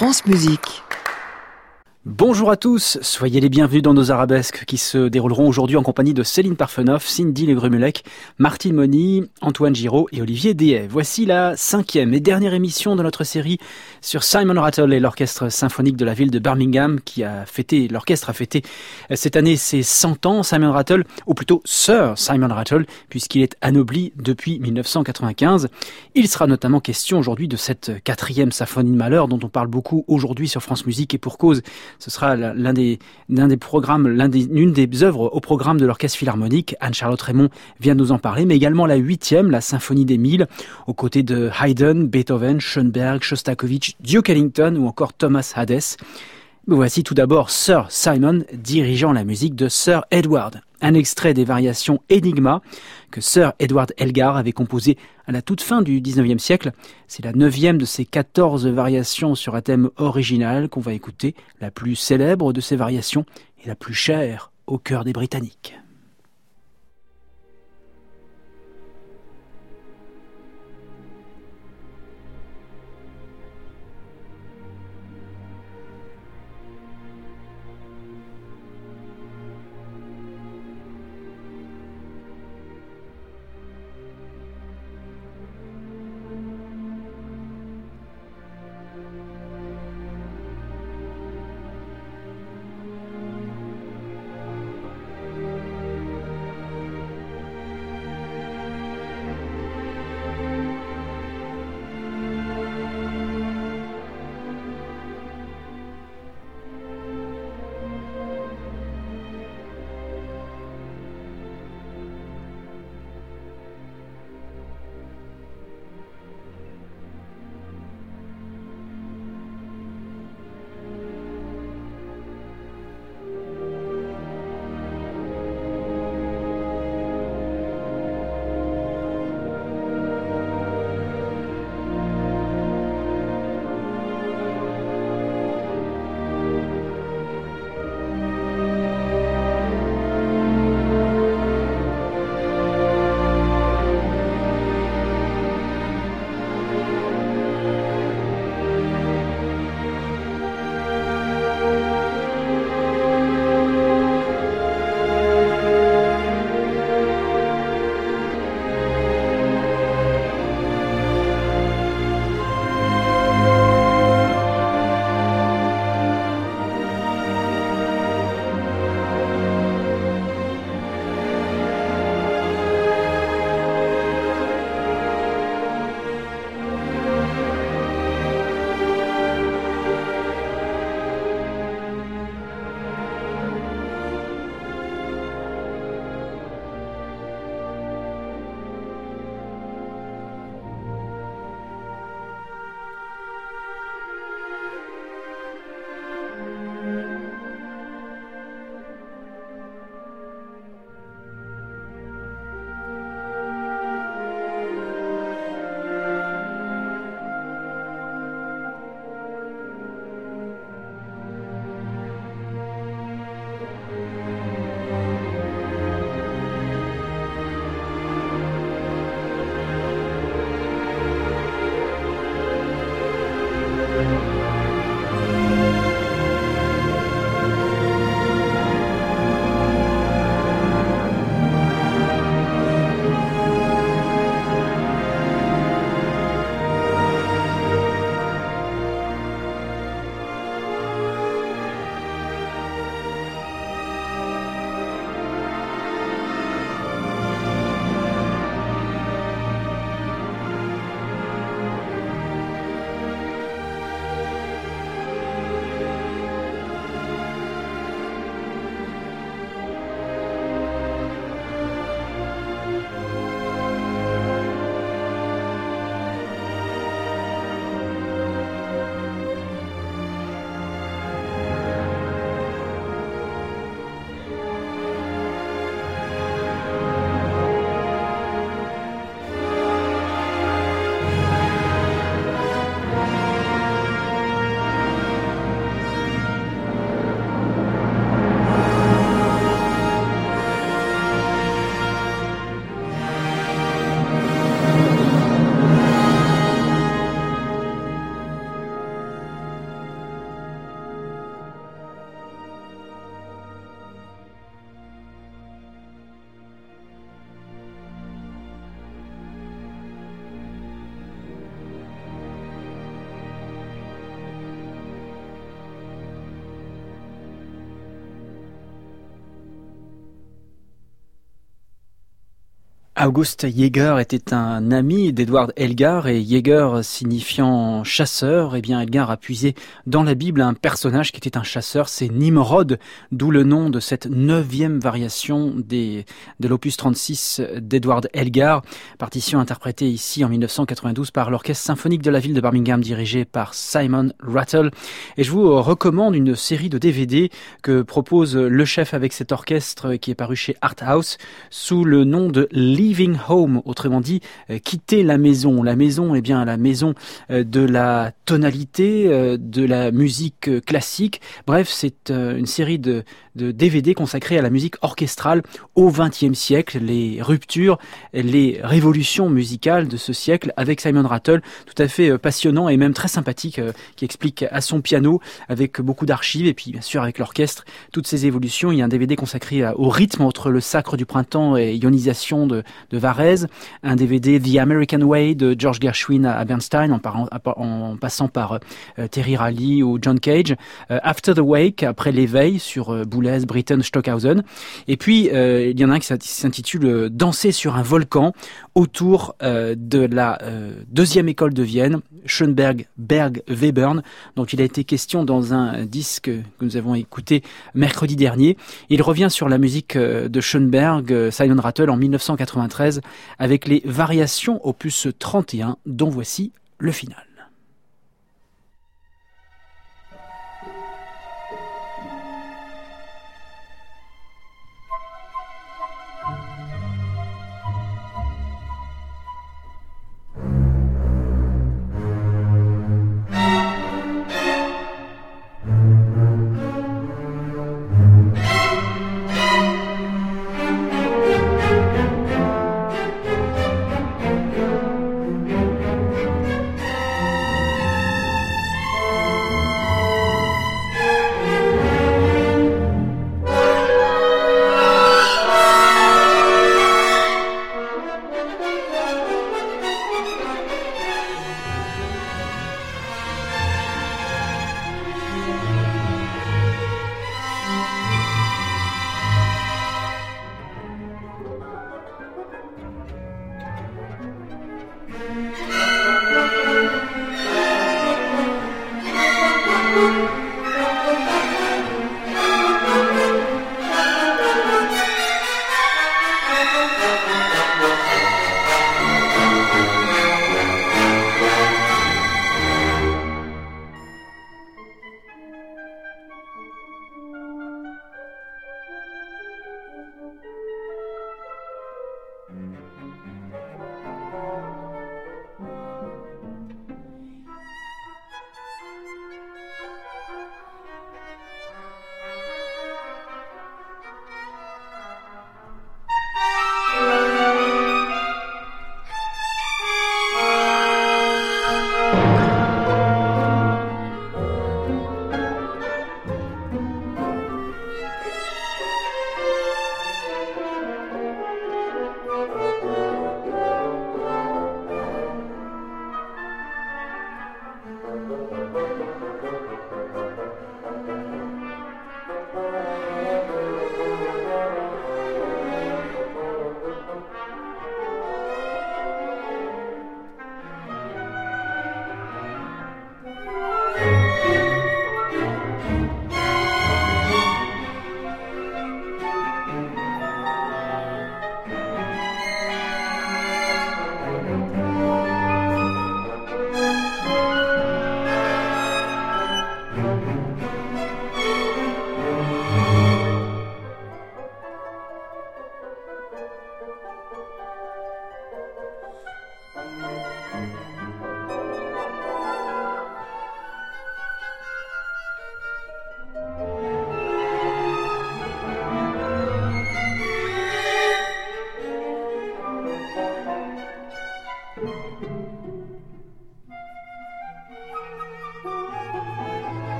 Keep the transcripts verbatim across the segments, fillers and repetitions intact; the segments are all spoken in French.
France Musique. Bonjour à tous, soyez les bienvenus dans nos arabesques qui se dérouleront aujourd'hui en compagnie de Céline Parfenoff, Cindy Legrummelec, Martine Moni, Antoine Giraud et Olivier Dehaye. Voici la cinquième et dernière émission de notre série sur Simon Rattle et l'orchestre symphonique de la ville de Birmingham qui a fêté, l'orchestre a fêté cette année ses cent ans. Simon Rattle, ou plutôt Sir Simon Rattle, puisqu'il est anobli depuis dix-neuf cent quatre-vingt-quinze. Il sera notamment question aujourd'hui de cette quatrième symphonie de Mahler dont on parle beaucoup aujourd'hui sur France Musique et pour cause. Ce sera l'un des, l'un des programmes, l'un des, l'une des œuvres au programme de l'Orchestre Philharmonique. Anne-Charlotte Raymond vient de nous en parler, mais également la huitième, la Symphonie des Mille, aux côtés de Haydn, Beethoven, Schoenberg, Shostakovich, Duke Ellington ou encore Thomas Hadès. Mais voici tout d'abord Sir Simon dirigeant la musique de Sir Edward. Un extrait des variations Enigma que Sir Edward Elgar avait composé à la toute fin du dix-neuvième siècle. C'est la neuvième de ces quatorze variations sur un thème original qu'on va écouter, la plus célèbre de ces variations et la plus chère au cœur des Britanniques. August Jäger était un ami d'Edward Elgar, et Jäger signifiant chasseur, eh bien Elgar a puisé dans la Bible un personnage qui était un chasseur, c'est Nimrod, d'où le nom de cette neuvième variation des, de l'opus trente-six d'Edward Elgar, partition interprétée ici en mille neuf cent quatre-vingt-douze par l'orchestre symphonique de la ville de Birmingham dirigé par Simon Rattle. Et je vous recommande une série de D V D que propose le chef avec cet orchestre qui est paru chez Art House sous le nom de Leaving Home, autrement dit, euh, quitter la maison. La maison, eh bien, la maison euh, de la tonalité, euh, de la musique euh, classique. Bref, c'est euh, une série de, de D V D consacrée à la musique orchestrale au vingtième siècle, les ruptures, les révolutions musicales de ce siècle, avec Simon Rattle, tout à fait euh, passionnant et même très sympathique, euh, qui explique à son piano, avec beaucoup d'archives, et puis bien sûr avec l'orchestre, toutes ces évolutions. Il y a un D V D consacré à, au rythme entre le sacre du printemps et ionisation de de Varese, un D V D The American Way de George Gershwin à Bernstein, en, par, en passant par euh, Terry Riley ou John Cage, euh, After the Wake, après l'éveil, sur euh, Boulez, Britten, Stockhausen, et puis euh, il y en a un qui s'intitule euh, Danser sur un volcan, autour euh, de la euh, deuxième école de Vienne, Schoenberg, Berg, Webern, dont il a été question dans un disque que nous avons écouté mercredi dernier. Il revient sur la musique de Schoenberg, euh, Simon Rattle, en mille neuf cent quatre-vingt-treize, avec les variations opus trente et un, dont voici le final.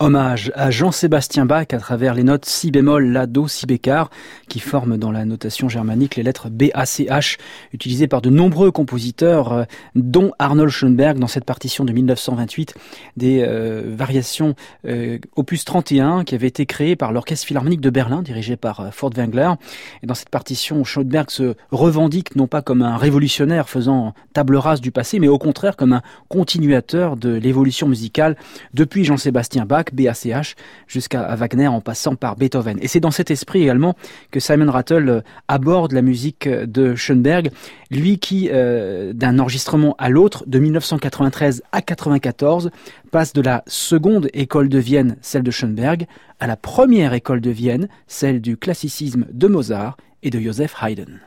Hommage à Jean-Sébastien Bach à travers les notes si bémol, la, do, si bécard qui forment dans la notation germanique les lettres B, A, C, H utilisées par de nombreux compositeurs dont Arnold Schoenberg dans cette partition de mille neuf cent vingt-huit, des euh, variations euh, opus trente et un qui avaient été créées par l'Orchestre Philharmonique de Berlin dirigé par euh, Furtwängler. Et dans cette partition, Schoenberg se revendique non pas comme un révolutionnaire faisant table rase du passé, mais au contraire comme un continuateur de l'évolution musicale depuis Jean-Sébastien Bach, B A C H, jusqu'à Wagner en passant par Beethoven. Et c'est dans cet esprit également que Simon Rattle aborde la musique de Schoenberg, lui qui, euh, d'un enregistrement à l'autre, de mille neuf cent quatre-vingt-treize à quatre-vingt-quatorze, passe de la seconde école de Vienne, celle de Schoenberg, à la première école de Vienne, celle du classicisme de Mozart et de Joseph Haydn.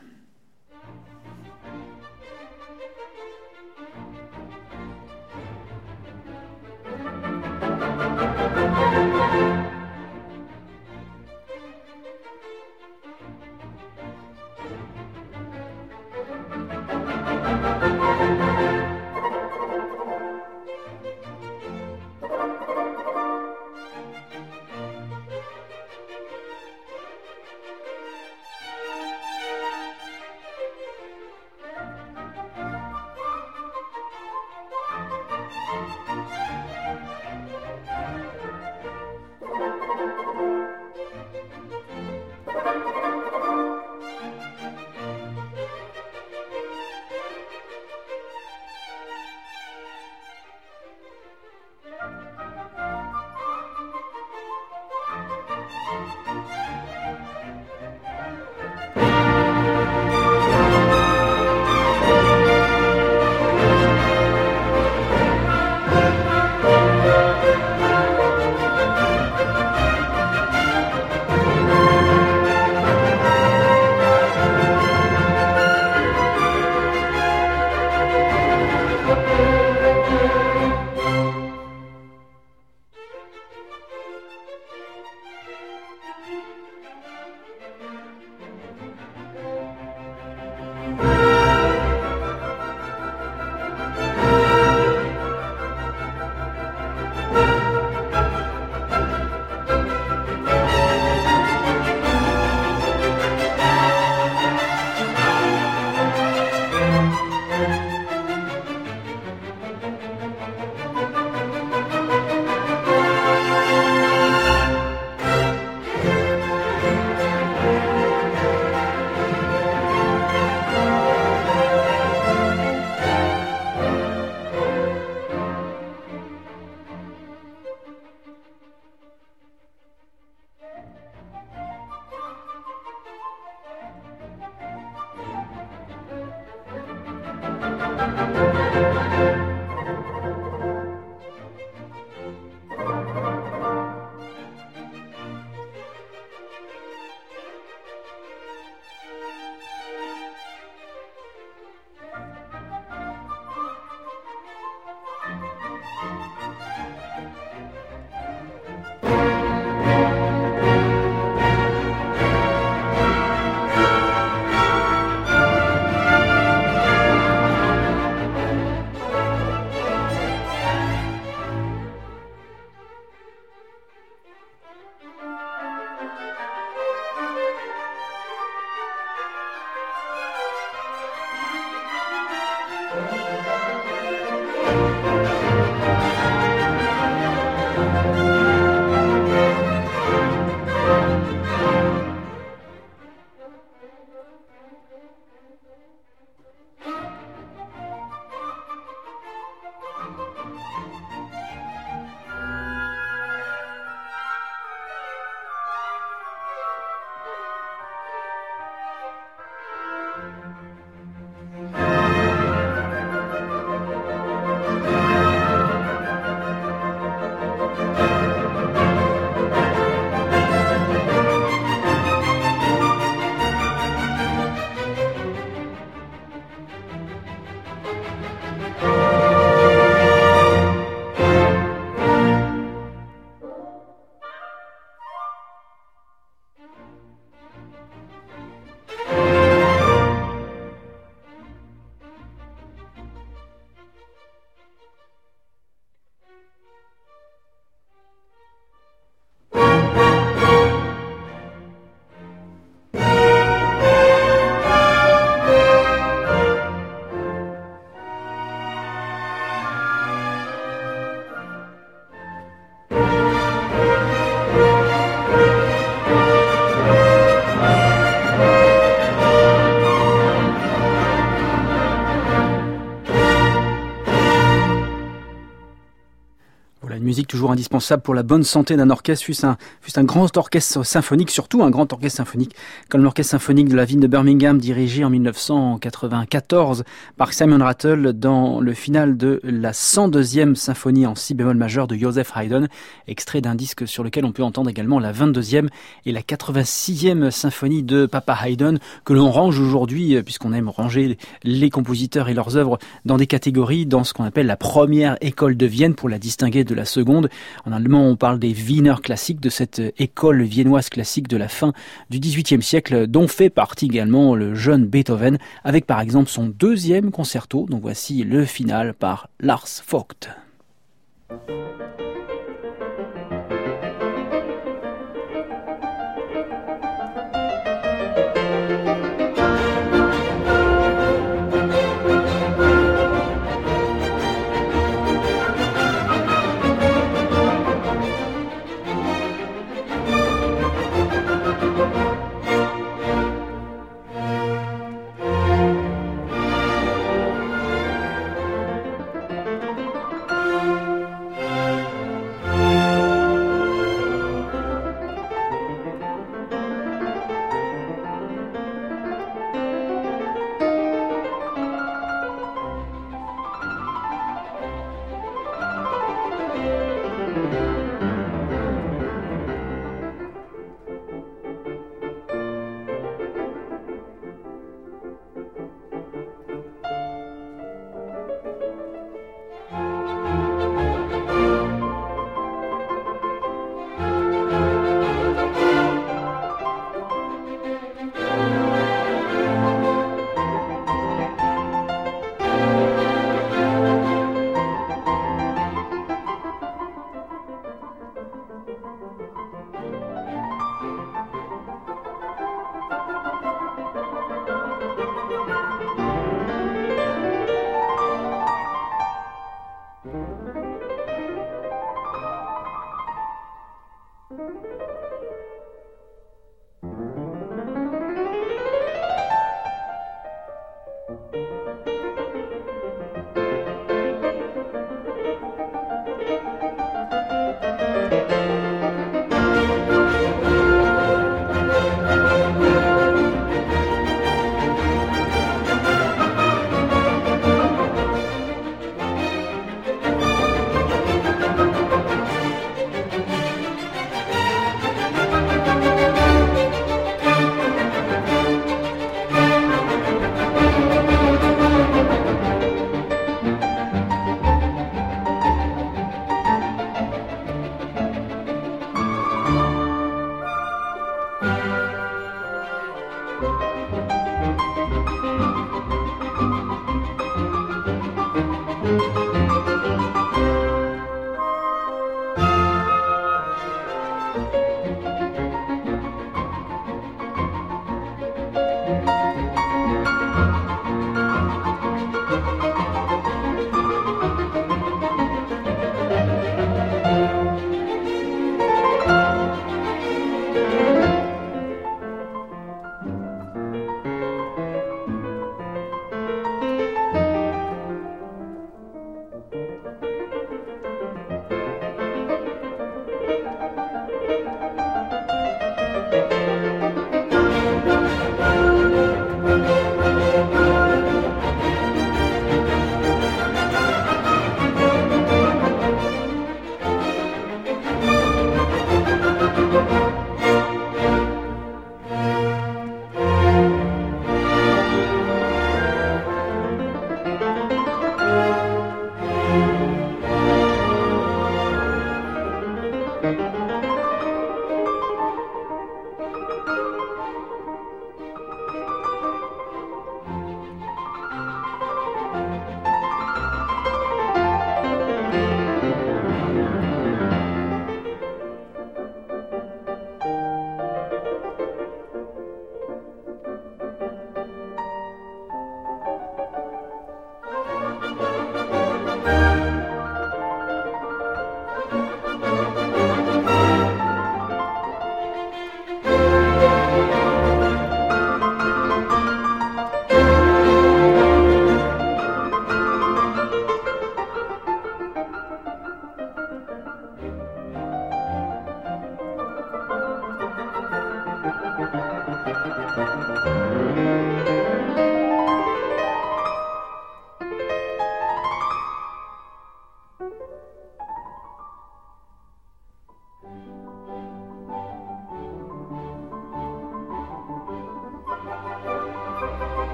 Une musique toujours indispensable pour la bonne santé d'un orchestre, fût-ce un, fût-ce un grand orchestre symphonique, surtout un grand orchestre symphonique, comme l'orchestre symphonique de la ville de Birmingham, dirigé en mille neuf cent quatre-vingt-quatorze par Simon Rattle dans le final de la cent deuxième symphonie en si bémol majeur de Joseph Haydn, extrait d'un disque sur lequel on peut entendre également la vingt-deuxième et la quatre-vingt-sixième symphonie de Papa Haydn, que l'on range aujourd'hui, puisqu'on aime ranger les compositeurs et leurs œuvres dans des catégories, dans ce qu'on appelle la première école de Vienne, pour la distinguer de la seconde. En allemand, on parle des Wiener classiques, de cette école viennoise classique de la fin du dix-huitième siècle, dont fait partie également le jeune Beethoven, avec par exemple son deuxième concerto, dont voici le final par Lars Vogt.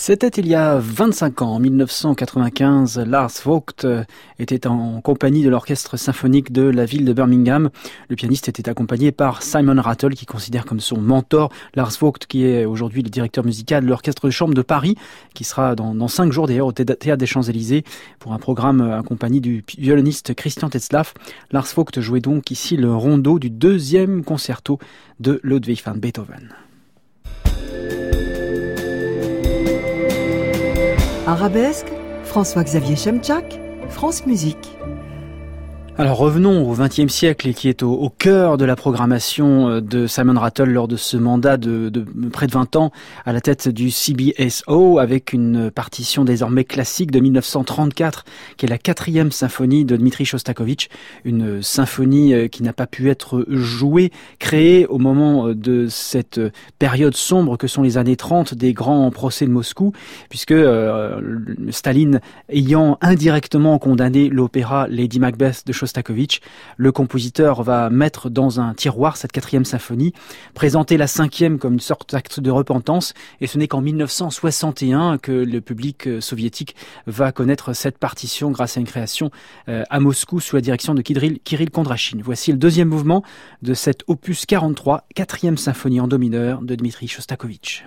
C'était il y a vingt-cinq ans, en mille neuf cent quatre-vingt-quinze, Lars Vogt était en compagnie de l'orchestre symphonique de la ville de Birmingham. Le pianiste était accompagné par Simon Rattle, qui considère comme son mentor Lars Vogt, qui est aujourd'hui le directeur musical de l'orchestre de chambre de Paris, qui sera dans, dans cinq jours d'ailleurs au Théâtre des Champs-Élysées pour un programme accompagné du violoniste Christian Tetzlaff. Lars Vogt jouait donc ici le rondo du deuxième concerto de Ludwig van Beethoven. Arabesque, François-Xavier Chemchak, France Musique. Alors revenons au vingtième siècle et qui est au, au cœur de la programmation de Simon Rattle lors de ce mandat de, de près de vingt ans à la tête du C B S O, avec une partition désormais classique de mille neuf cent trente-quatre qui est la quatrième symphonie de Dmitri Shostakovich, une symphonie qui n'a pas pu être jouée, créée au moment de cette période sombre que sont les années trente des grands procès de Moscou, puisque euh, Staline ayant indirectement condamné l'opéra Lady Macbeth de Shostakovich, le compositeur va mettre dans un tiroir cette quatrième symphonie, présenter la cinquième comme une sorte d'acte de repentance, et ce n'est qu'en mille neuf cent soixante et un que le public soviétique va connaître cette partition grâce à une création à Moscou sous la direction de Kirill, Kirill Kondrachine. Voici le deuxième mouvement de cet opus quarante-trois, quatrième symphonie en do mineur de Dmitri Shostakovich.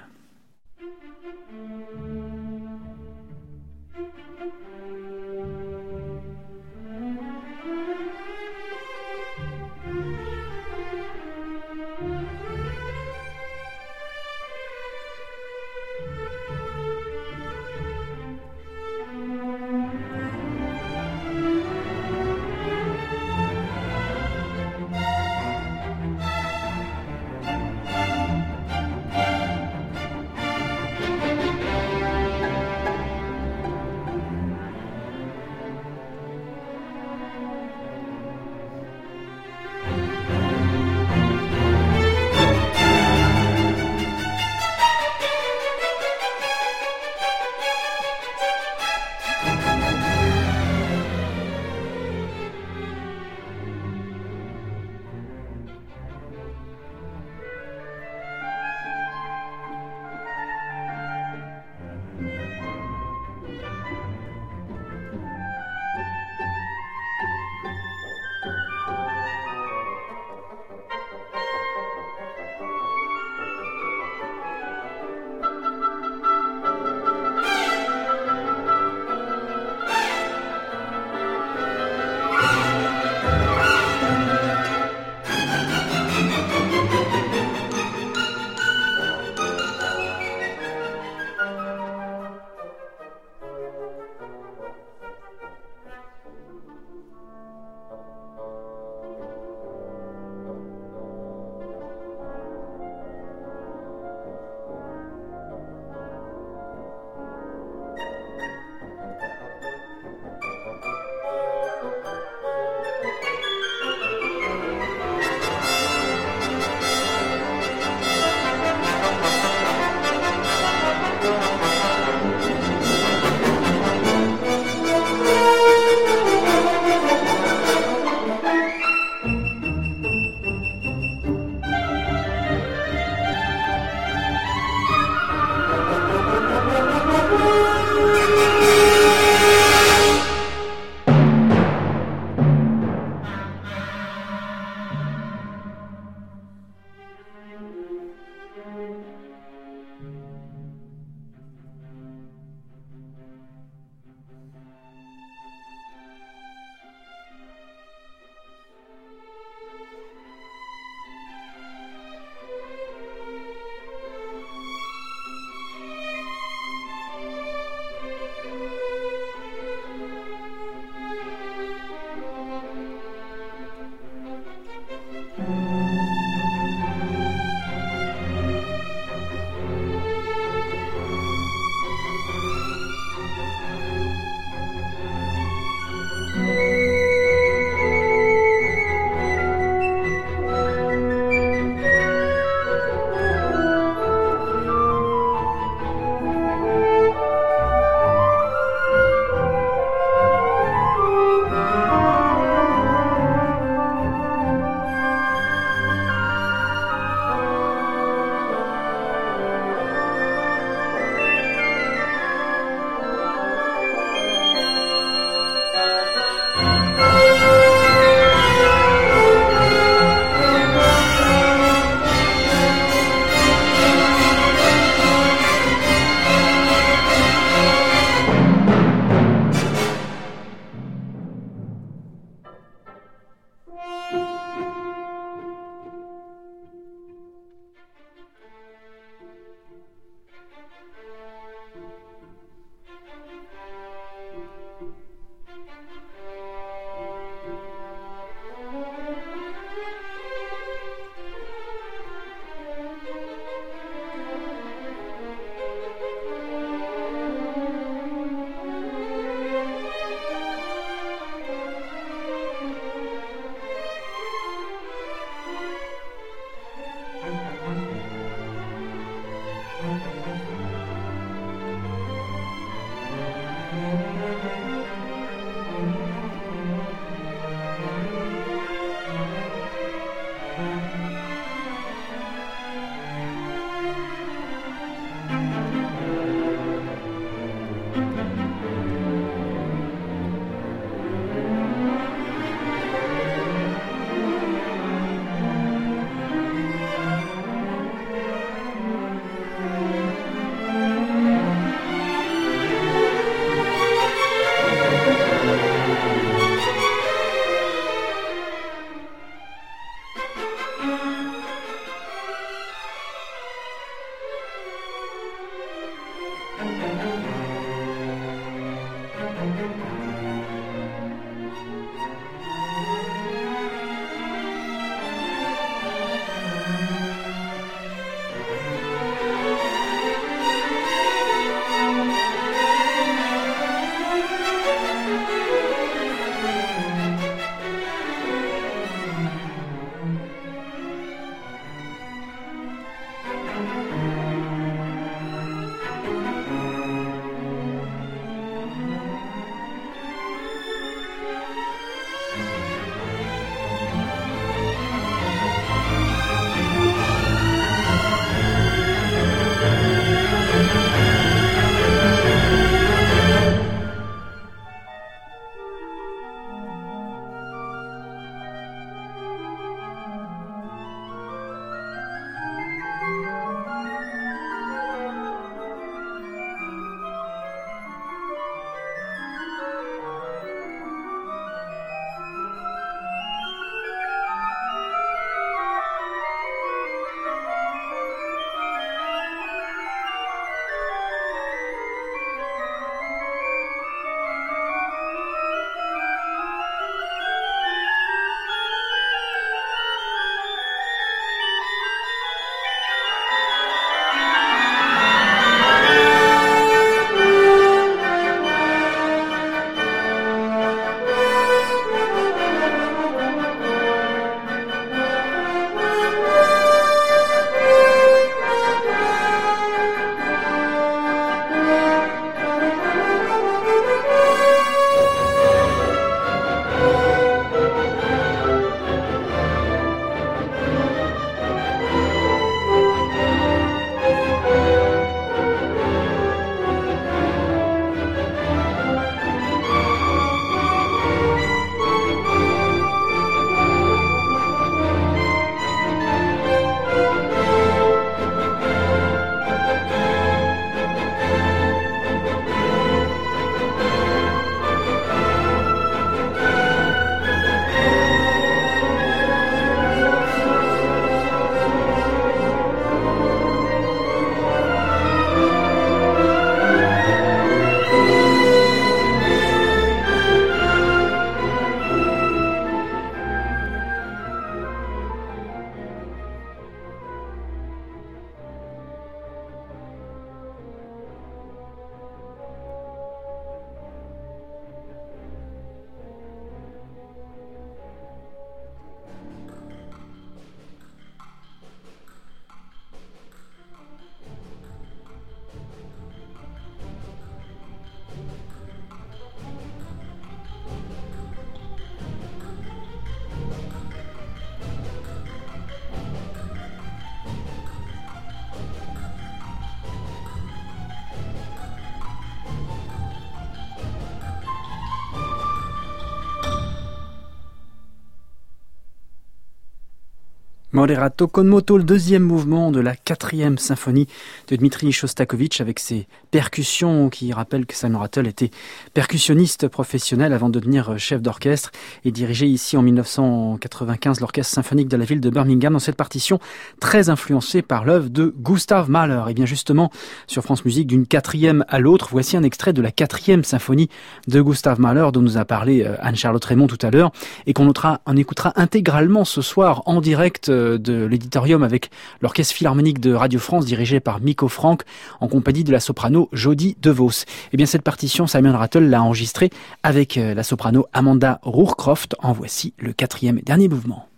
Moderato con moto, le deuxième mouvement de la quatrième symphonie de Dmitri Shostakovich avec ses percussions qui rappellent que Simon Rattle était percussionniste professionnel avant de devenir chef d'orchestre et diriger ici en mille neuf cent quatre-vingt-quinze l'orchestre symphonique de la ville de Birmingham dans cette partition très influencée par l'œuvre de Gustav Mahler. Et bien justement, sur France Musique, d'une quatrième à l'autre, voici un extrait de la quatrième symphonie de Gustav Mahler dont nous a parlé Anne-Charlotte Raymond tout à l'heure et qu'on notera, on écoutera intégralement ce soir en direct de l'éditorium avec l'Orchestre Philharmonique de Radio France dirigé par Miko Frank en compagnie de la soprano Jodie DeVos. Et bien cette partition, Simon Rattle l'a enregistrée avec la soprano Amanda Rohrcroft. En voici le quatrième et dernier mouvement.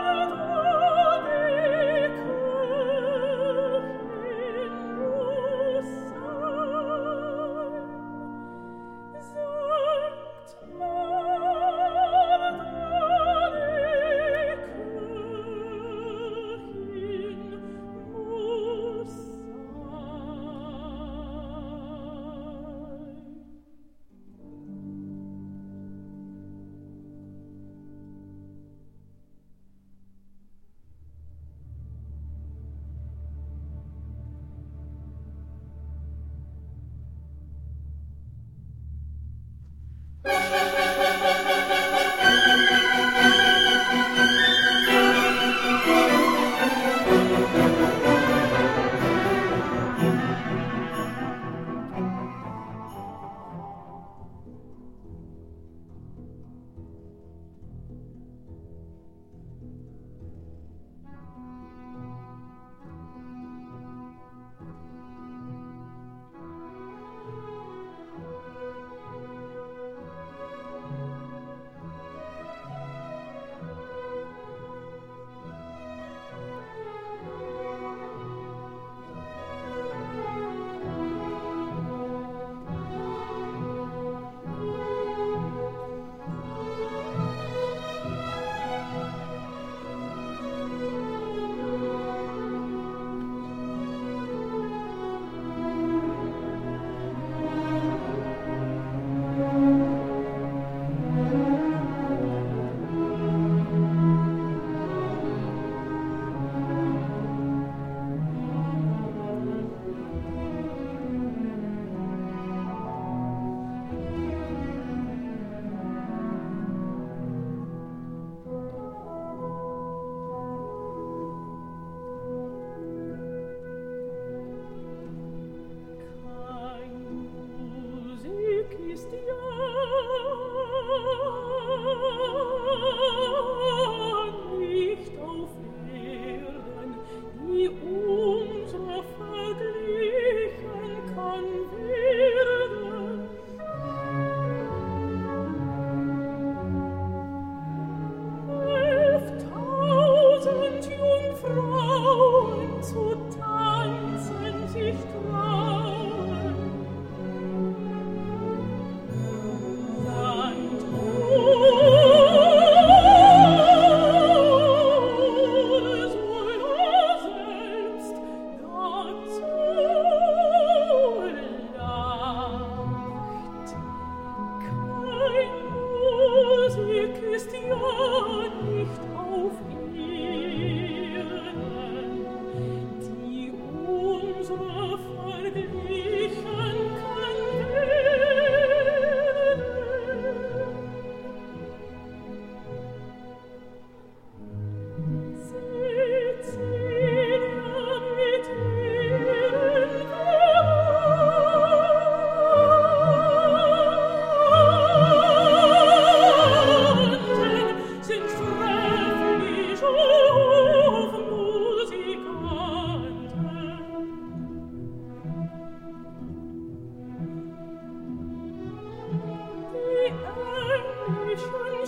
Oh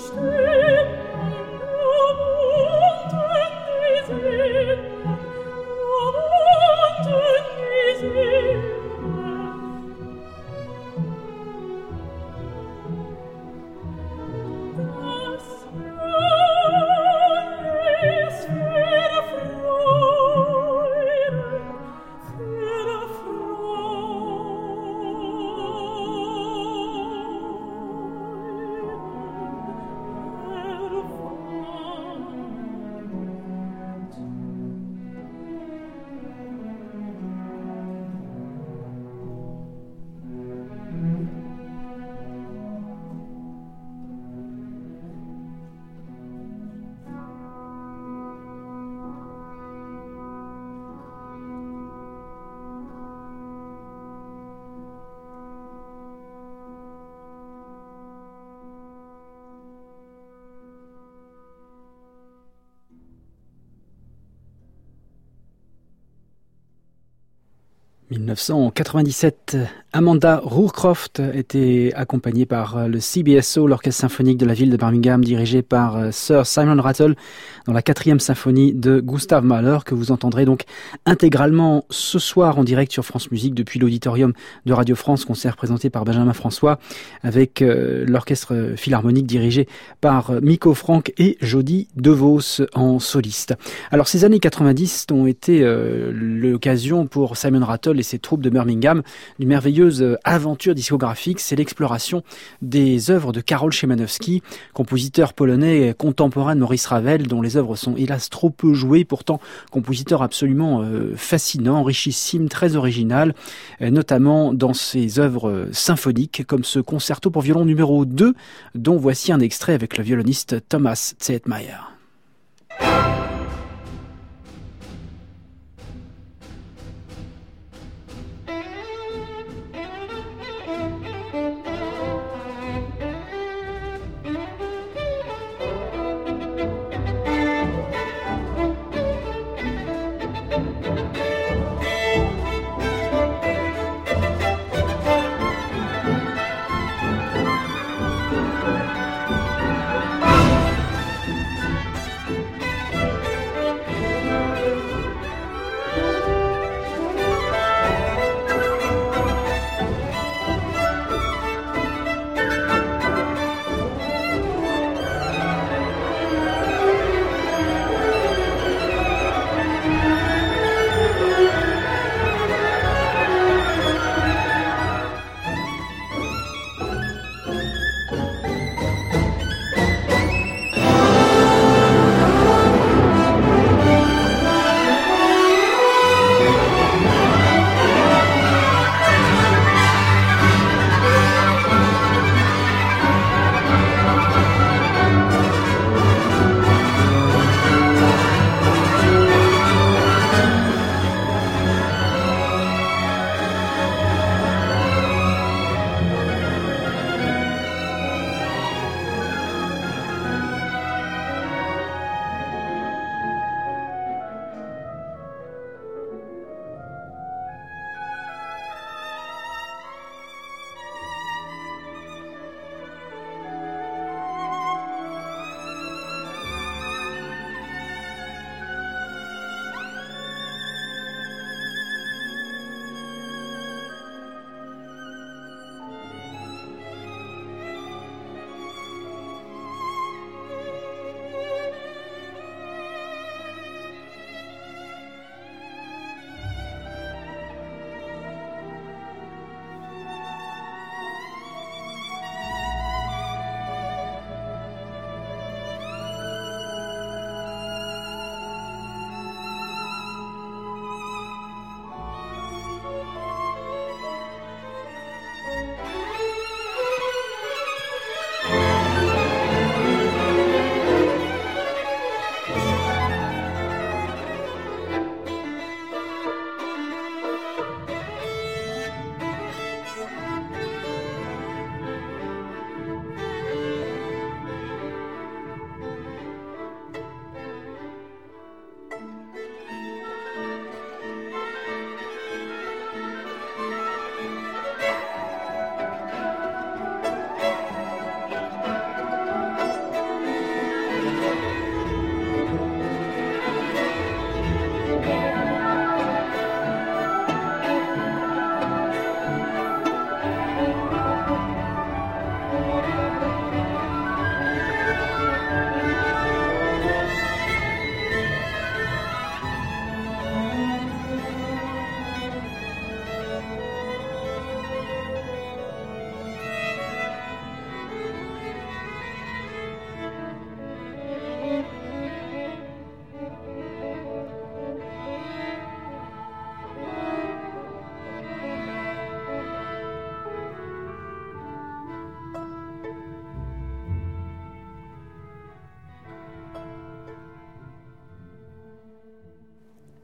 dix-neuf cent quatre-vingt-dix-sept, Amanda Rohrcroft était accompagnée par le C B S O, l'orchestre symphonique de la ville de Birmingham, dirigé par Sir Simon Rattle, dans la quatrième symphonie de Gustav Mahler, que vous entendrez donc intégralement ce soir en direct sur France Musique depuis l'auditorium de Radio France, concert présenté par Benjamin François, avec euh, l'orchestre philharmonique dirigé par Miko Franck et Jody DeVos en soliste. Alors ces années quatre-vingt-dix ont été euh, l'occasion pour Simon Rattle et ses troupes de Birmingham d'une merveilleuse aventure discographique. C'est l'exploration des œuvres de Karol Szymanowski, compositeur polonais contemporain de Maurice Ravel, dont les œuvres sont hélas trop peu jouées, pourtant compositeur absolument euh, fascinant, richissime, très original, euh, notamment dans ses œuvres symphoniques, comme ce concerto pour violon numéro deux, dont voici un extrait avec le violoniste Thomas Zetmeyer.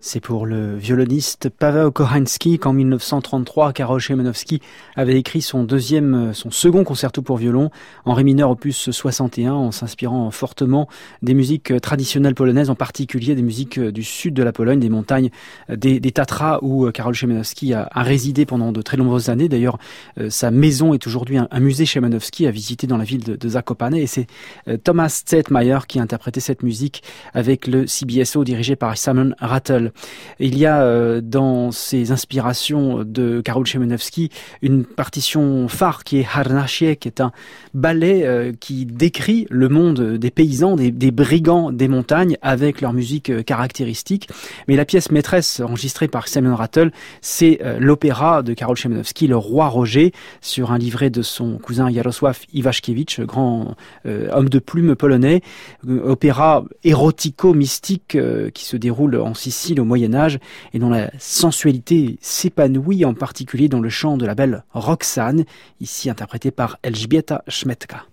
C'est pour le violoniste Paweł Kochański qu'en mille neuf cent trente-trois, Karol Szymanowski avait écrit son deuxième, son second concerto pour violon en ré mineur opus soixante et un, en s'inspirant fortement des musiques traditionnelles polonaises, en particulier des musiques du sud de la Pologne, des montagnes, des, des Tatras où Karol Szymanowski a, a résidé pendant de très nombreuses années. D'ailleurs, euh, sa maison est aujourd'hui un, un musée Szymanowski à visiter dans la ville de, de Zakopane, et c'est euh, Thomas Zetmayer qui a interprété cette musique avec le C B S O dirigé par Simon Rattle. Il y a euh, dans ces inspirations de Karol Szymanowski une partition phare qui est Harnasie, qui est un ballet euh, qui décrit le monde des paysans, des, des brigands des montagnes avec leur musique euh, caractéristique. Mais la pièce maîtresse enregistrée par Simon Rattle, c'est euh, l'opéra de Karol Szymanowski, Le Roi Roger, sur un livret de son cousin Jarosław Iwaszkiewicz, grand euh, homme de plume polonais. Euh, opéra érotico-mystique euh, qui se déroule en Sicile au Moyen-Âge et dont la sensualité s'épanouit en particulier dans le chant de la belle Roxane, ici interprétée par Elżbieta Szmetka.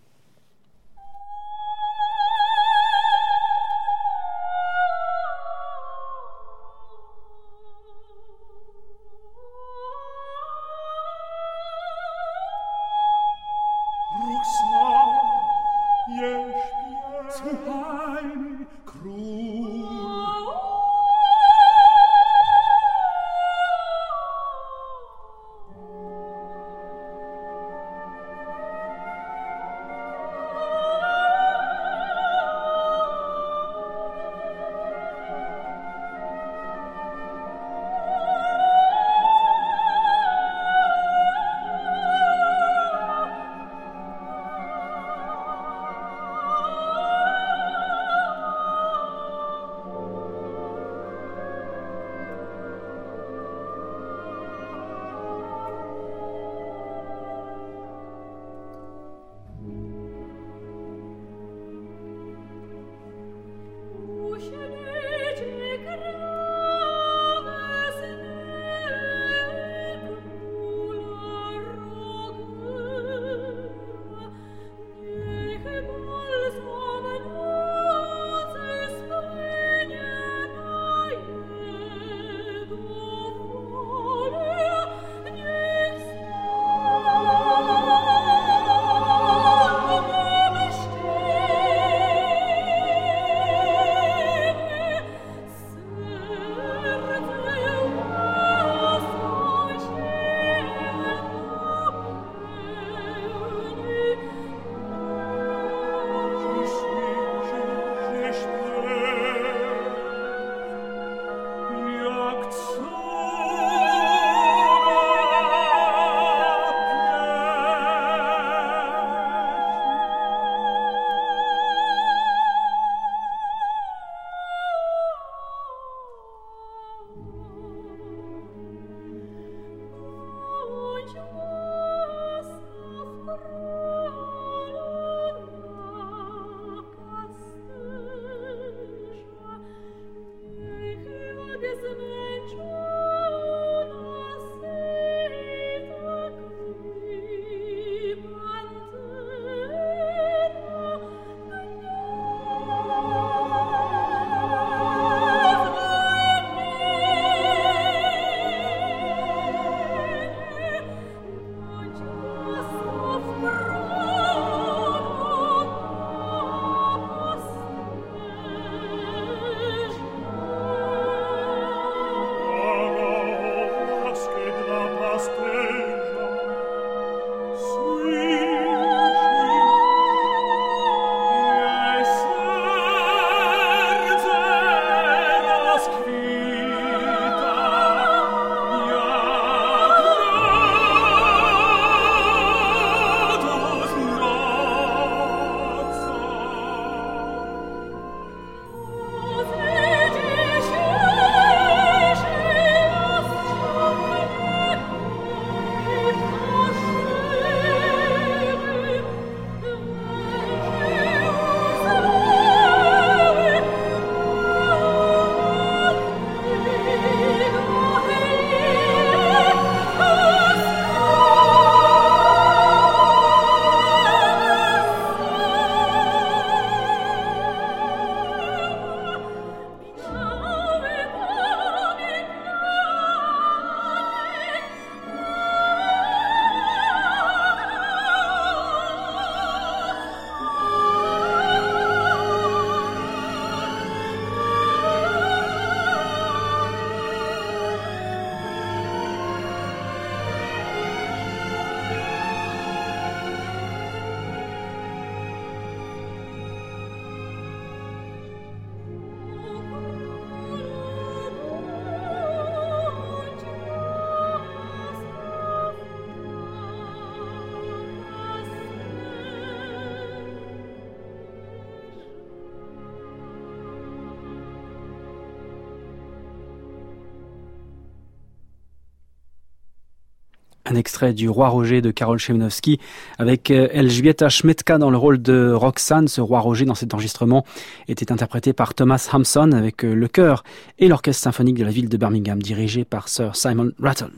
Un extrait du Roi Roger de Karol Szymanowski avec Elżbieta Schmidtka dans le rôle de Roxane. Ce Roi Roger dans cet enregistrement était interprété par Thomas Hampson avec le chœur et l'orchestre symphonique de la ville de Birmingham dirigé par Sir Simon Rattle.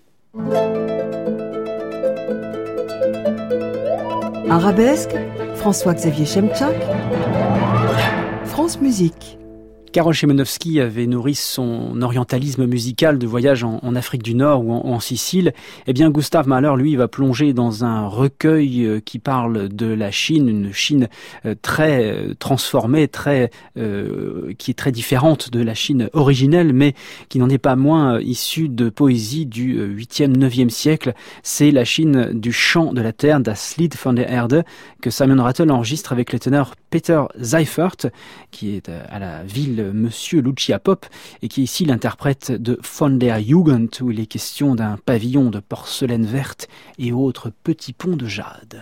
Arabesque, François-Xavier Chemchak, France Musique. Karol Szymanowski avait nourri son orientalisme musical de voyage en, en Afrique du Nord ou en, en Sicile. Eh bien, Gustav Mahler, lui, va plonger dans un recueil qui parle de la Chine, une Chine très transformée, très euh, qui est très différente de la Chine originelle, mais qui n'en est pas moins issue de poésie du huitième, neuvième siècle. C'est la Chine du chant de la terre, Das Lied von der Erde, que Simon Rattle enregistre avec le ténor Peter Seifert, qui est à la ville Monsieur Lucia Pop, et qui est ici l'interprète de Von der Jugend, où il est question d'un pavillon de porcelaine verte et autres petits ponts de jade.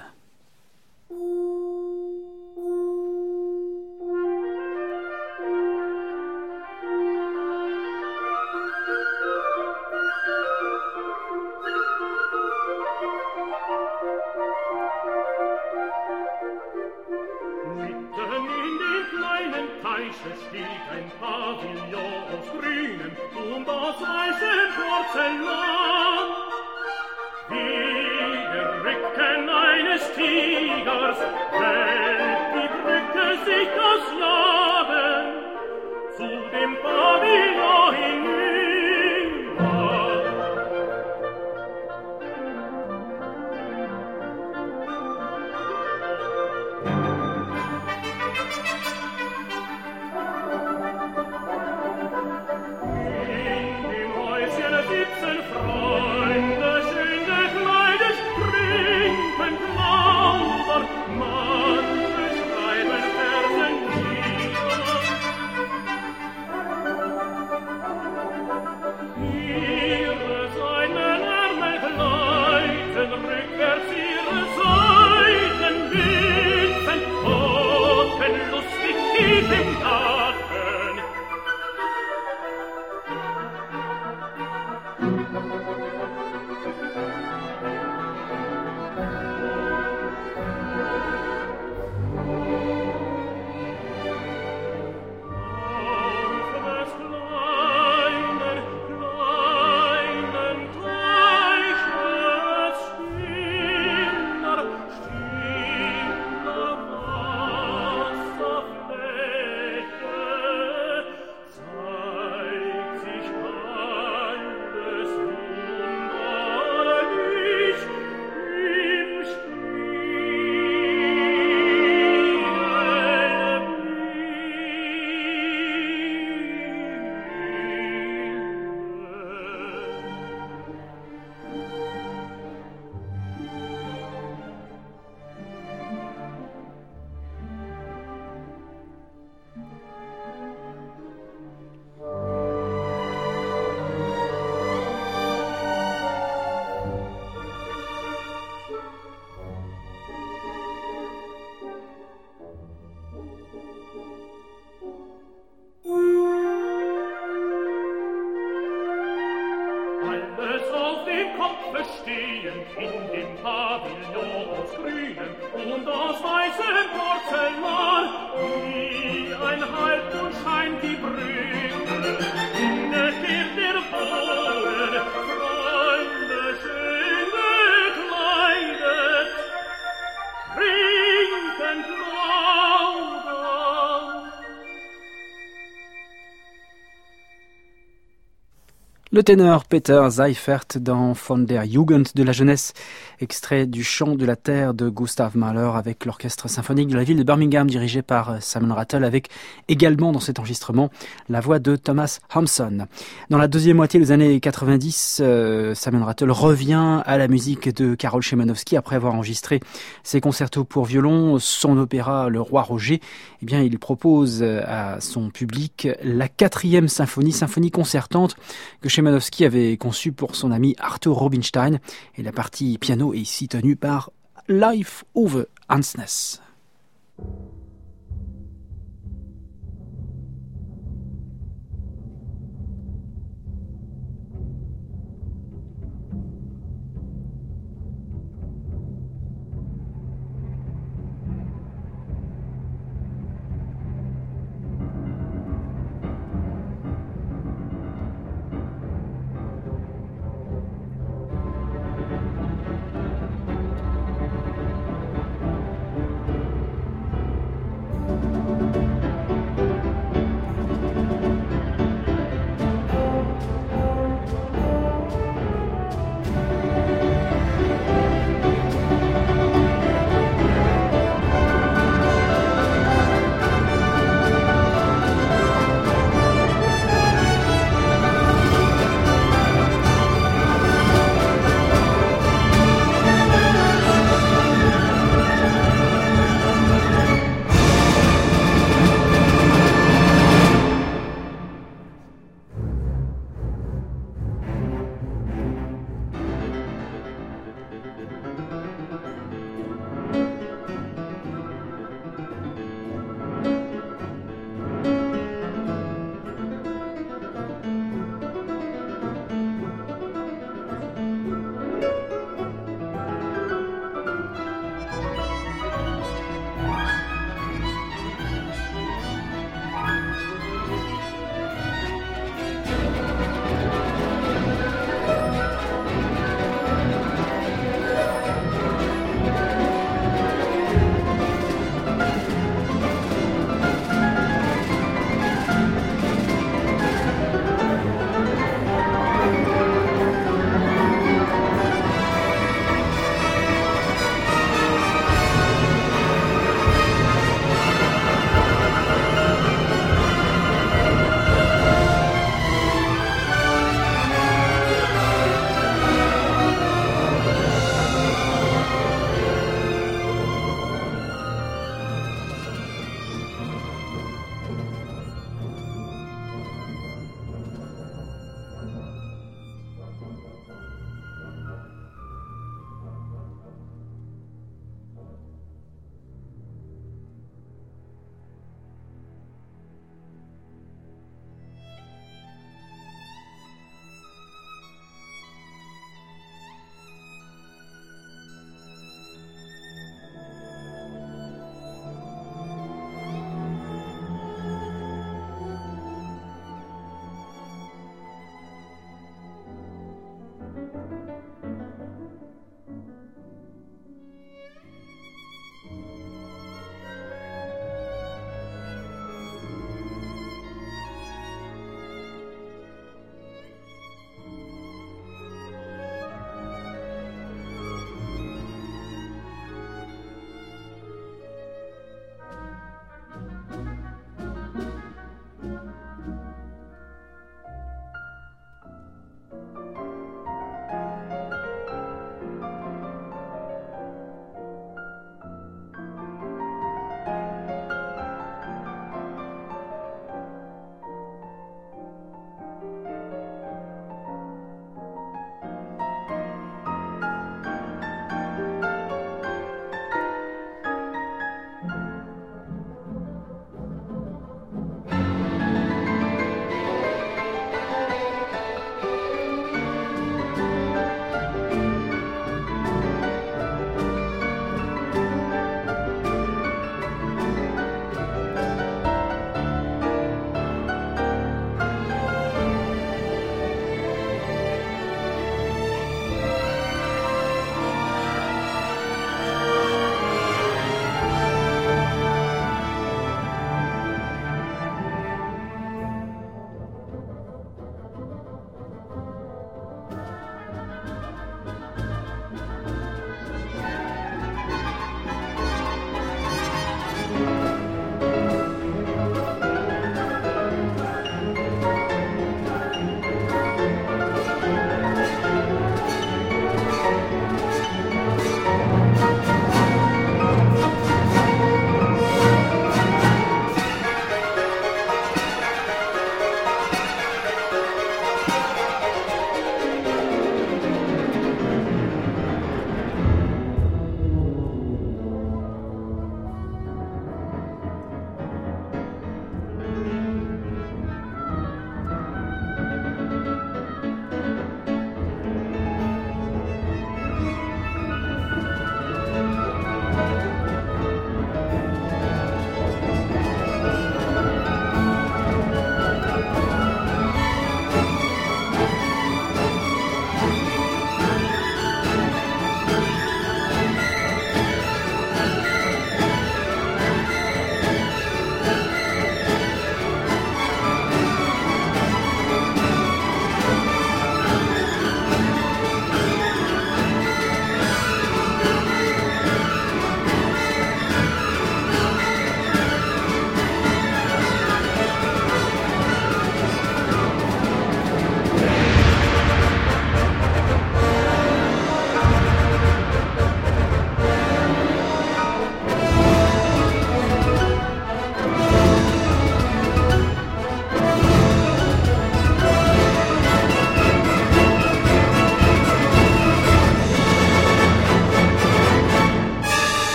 Le ténor Peter Seifert dans Von der Jugend de la jeunesse, extrait du chant de la terre de Gustav Mahler avec l'orchestre symphonique de la ville de Birmingham dirigé par Simon Rattle, avec également dans cet enregistrement la voix de Thomas Hampson. Dans la deuxième moitié des années quatre-vingt-dix, euh, Simon Rattle revient à la musique de Karol Szymanowski après avoir enregistré ses concertos pour violon, son opéra Le Roi Roger. Eh bien, il propose à son public la quatrième symphonie, symphonie concertante que Szymanowski avait conçue pour son ami Arthur Rubinstein, et la partie piano est ici tenue par Leif Ove Ansnes.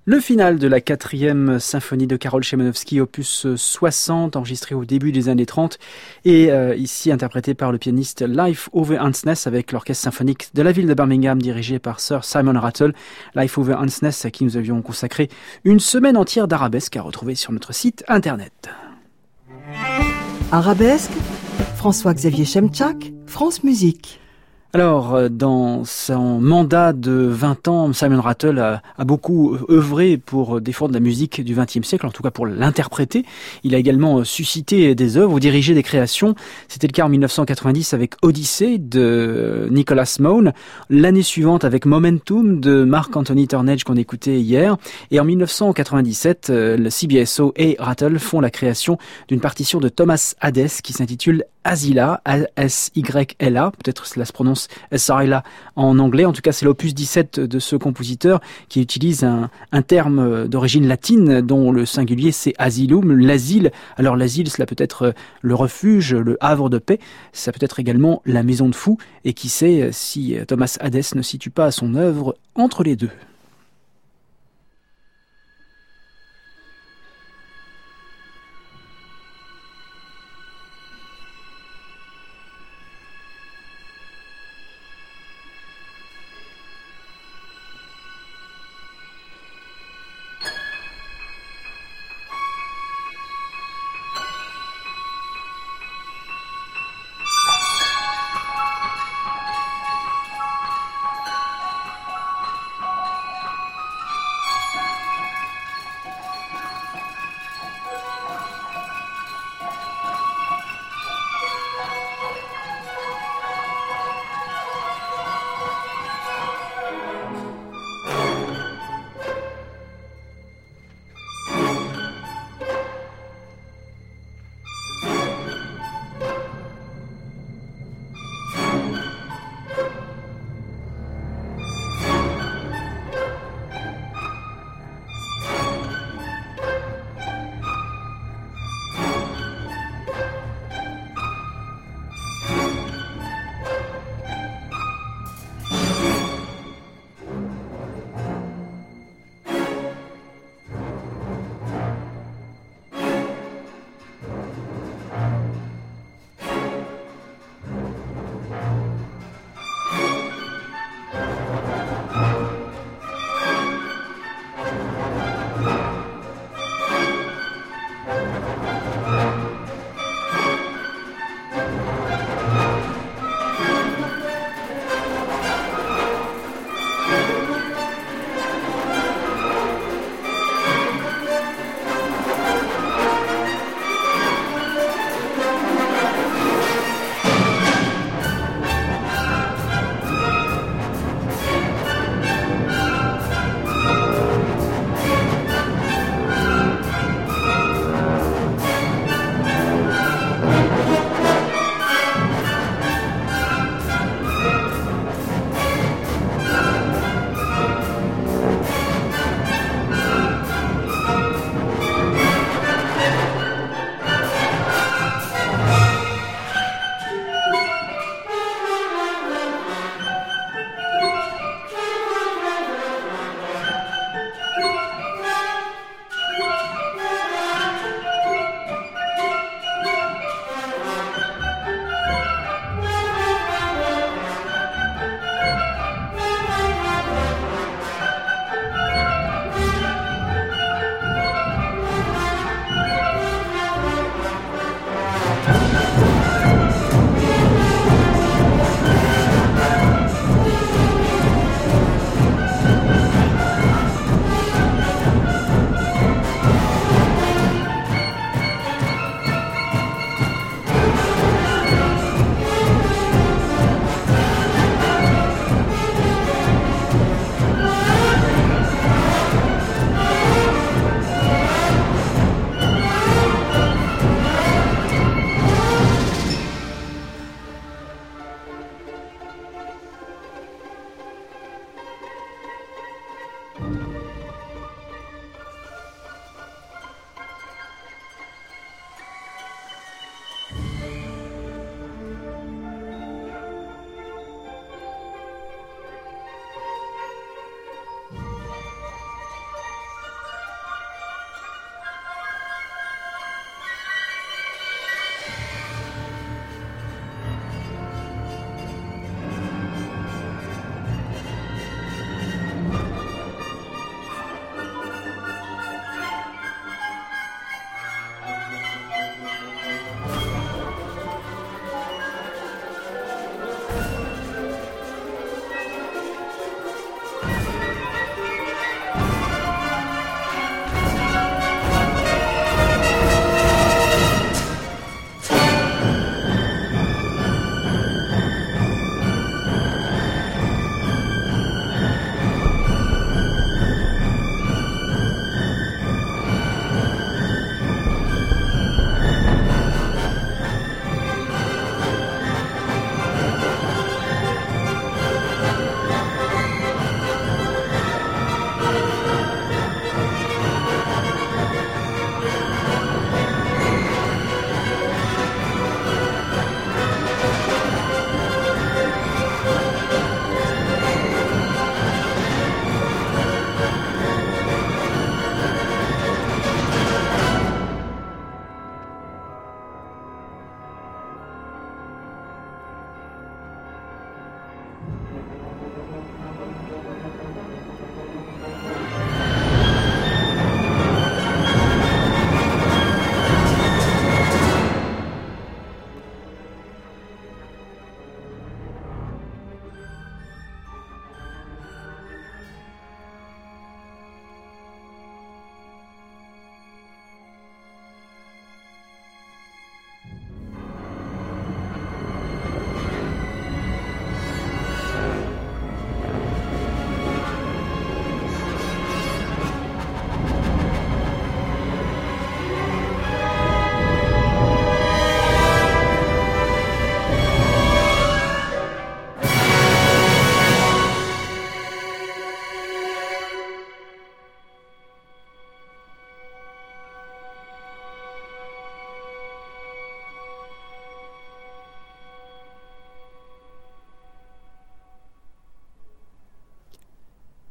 Le final de la quatrième symphonie de Karol Szymanowski, opus soixante, enregistré au début des années trente, et euh, ici interprété par le pianiste Leif Ove Andsnes avec l'orchestre symphonique de la ville de Birmingham dirigé par Sir Simon Rattle. Leif Ove Andsnes à qui nous avions consacré une semaine entière d'arabesque à retrouver sur notre site internet. Arabesque, François-Xavier Chemchak, France Musique. Alors, dans son mandat de vingt ans, Simon Rattle a, a beaucoup œuvré pour défendre la musique du vingtième siècle, en tout cas pour l'interpréter. Il a également suscité des œuvres ou dirigé des créations. C'était le cas en mille neuf cent quatre-vingt-dix avec Odyssey de Nicholas Mohn, l'année suivante avec Momentum de Mark Anthony Turnage qu'on écoutait hier, et en mille neuf cent quatre-vingt-dix-sept, le C B S O et Rattle font la création d'une partition de Thomas Hadès qui s'intitule Asila, A S Y L A, peut-être cela se prononce Asila en anglais, en tout cas c'est l'opus dix-sept de ce compositeur qui utilise un, un terme d'origine latine dont le singulier c'est asilum, l'asile. Alors l'asile cela peut être le refuge, le havre de paix, ça peut être également la maison de fou, et qui sait si Thomas Hadès ne situe pas son œuvre entre les deux.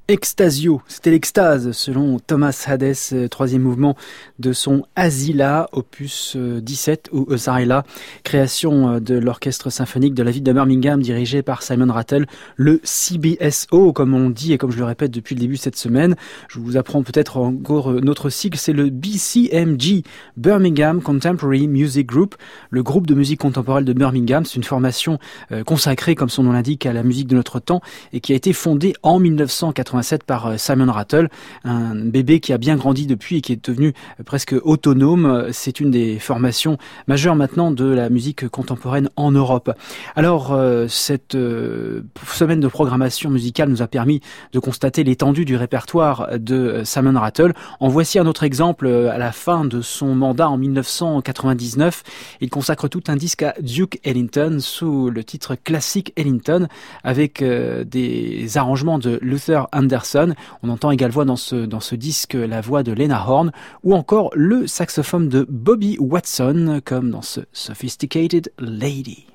Extasio, c'était l'extase selon Thomas Hades, troisième mouvement de son Asila, opus dix-sept ou Azaila, création de l'orchestre symphonique de la ville de Birmingham dirigé par Simon Rattle, le C B S O comme on dit et comme je le répète depuis le début de cette semaine. Je vous apprends peut-être encore notre cycle, c'est le B C M G, Birmingham Contemporary Music Group, le groupe de musique contemporaine de Birmingham. C'est une formation consacrée, comme son nom l'indique, à la musique de notre temps et qui a été fondée en dix-neuf cent quatre-vingt-sept par Simon Rattle, un bébé qui a bien grandi depuis et qui est devenu presque autonome. C'est une des formations majeures maintenant de la musique contemporaine en Europe. Alors, euh, cette euh, semaine de programmation musicale nous a permis de constater l'étendue du répertoire de Simon Rattle. En voici un autre exemple à la fin de son mandat en dix-neuf cent quatre-vingt-dix-neuf. Il consacre tout un disque à Duke Ellington sous le titre classique Ellington avec euh, des arrangements de Luther Anderson. On entend également dans ce, dans ce disque la voix de Lena Horne ou encore le saxophone de Bobby Watson comme dans ce Sophisticated Lady.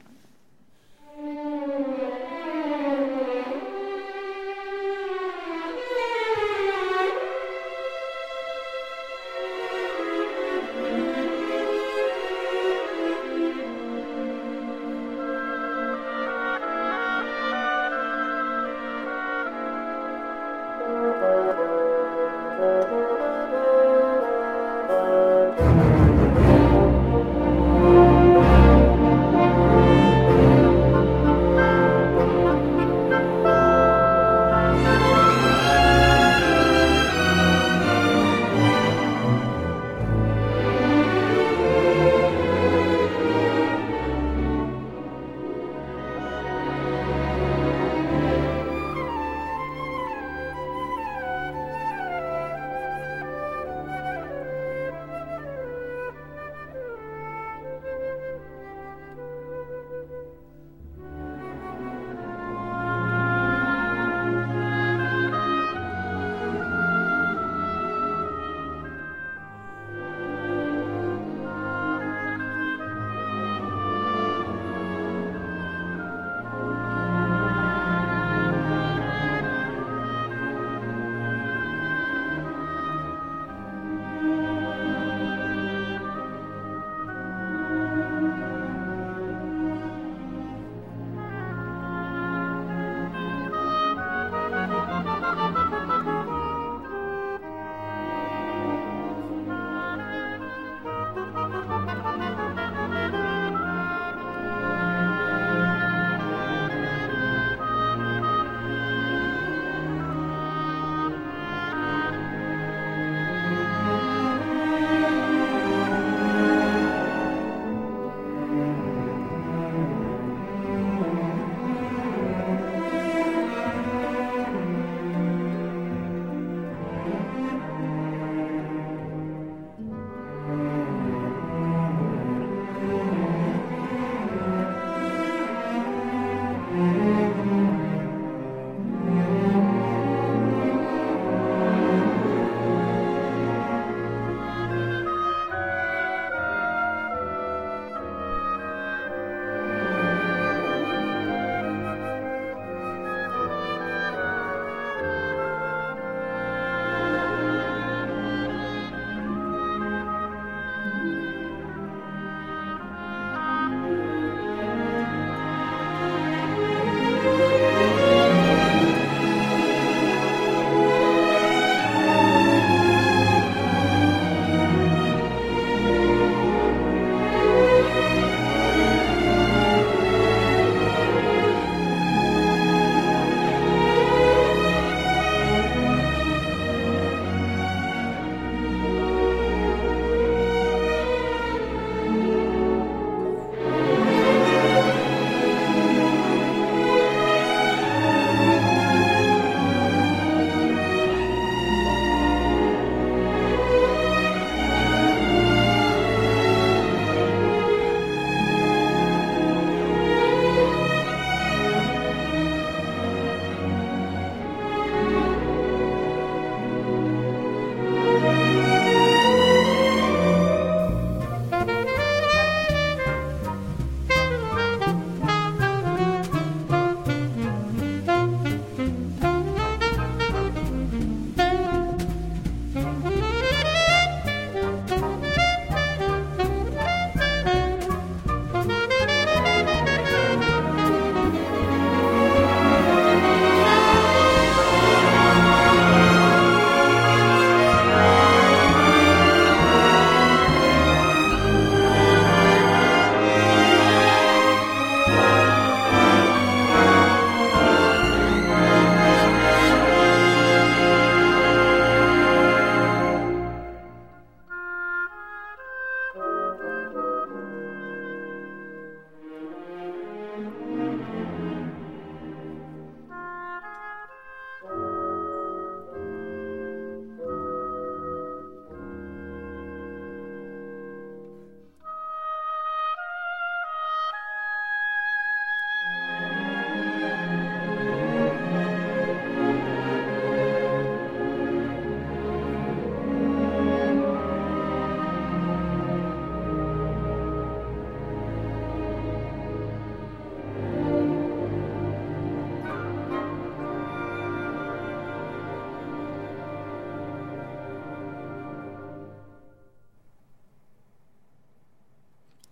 Thank you.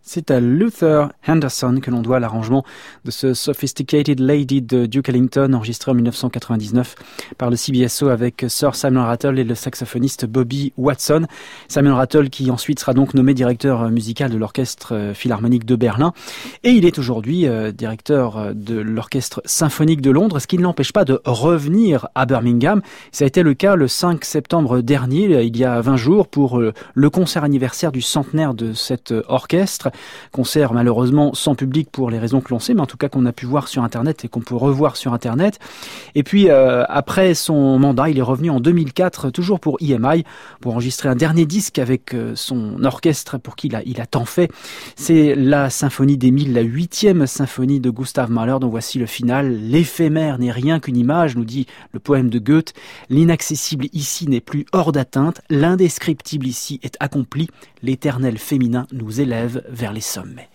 C'est à Luther Henderson que l'on doit l'arrangement de ce Sophisticated Lady de Duke Ellington, enregistré en dix-neuf cent quatre-vingt-dix-neuf par le C B S O avec Sir Samuel Rattle et le saxophoniste Bobby Watson. Samuel Rattle qui ensuite sera donc nommé directeur musical de l'Orchestre Philharmonique de Berlin. Et il est aujourd'hui euh, directeur de l'Orchestre Symphonique de Londres, ce qui ne l'empêche pas de revenir à Birmingham. Ça a été le cas le cinq septembre dernier, il y a vingt jours, pour euh, le concert anniversaire du centenaire de cet orchestre. Concert malheureusement sans public pour les raisons que l'on sait, mais en tout cas qu'on a pu voir sur Internet et qu'on peut revoir sur Internet. Et puis euh, après son mandat, il est revenu en deux mille quatre, toujours pour E M I, pour enregistrer un dernier disque avec euh, son orchestre pour qui il a, il a tant fait. C'est la symphonie d'Émile, la huitième symphonie de Gustav Mahler, dont voici le final. L'éphémère n'est rien qu'une image, nous dit le poème de Goethe. L'inaccessible ici n'est plus hors d'atteinte, l'indescriptible ici est accompli, l'éternel féminin nous élève vers les sommets.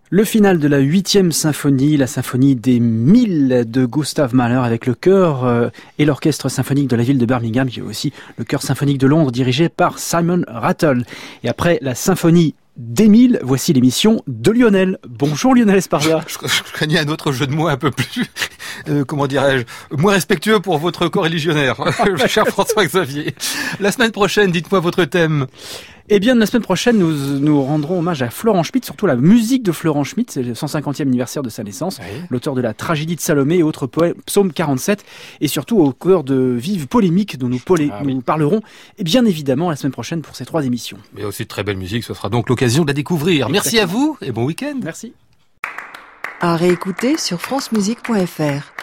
Le final de la huitième symphonie, la symphonie des mille de Gustav Mahler avec le chœur euh, et l'orchestre symphonique de la ville de Birmingham. Il y a aussi le chœur symphonique de Londres dirigé par Simon Rattle. Et après la symphonie d'Émile, voici l'émission de Lionel. Bonjour Lionel Esparza. Je, je, je craignais un autre jeu de mots un peu plus, euh, comment dirais-je, moins respectueux pour votre corps religionnaire, cher François-Xavier. La semaine prochaine, dites-moi votre thème. Eh bien, la semaine prochaine, nous, nous rendrons hommage à Florent Schmitt, surtout la musique de Florent Schmitt. C'est le cent cinquantième anniversaire de sa naissance, oui. L'auteur de la tragédie de Salomé et autres poèmes, psaume quarante-sept, et surtout au cœur de vives polémiques dont nous, polé- ah, nous oui. parlerons, et bien évidemment la semaine prochaine pour ces trois émissions. Mais aussi de très belle musique, ce sera donc l'occasion de la découvrir. Exactement. Merci à vous et bon week-end. Merci. À réécouter sur francemusique point f r.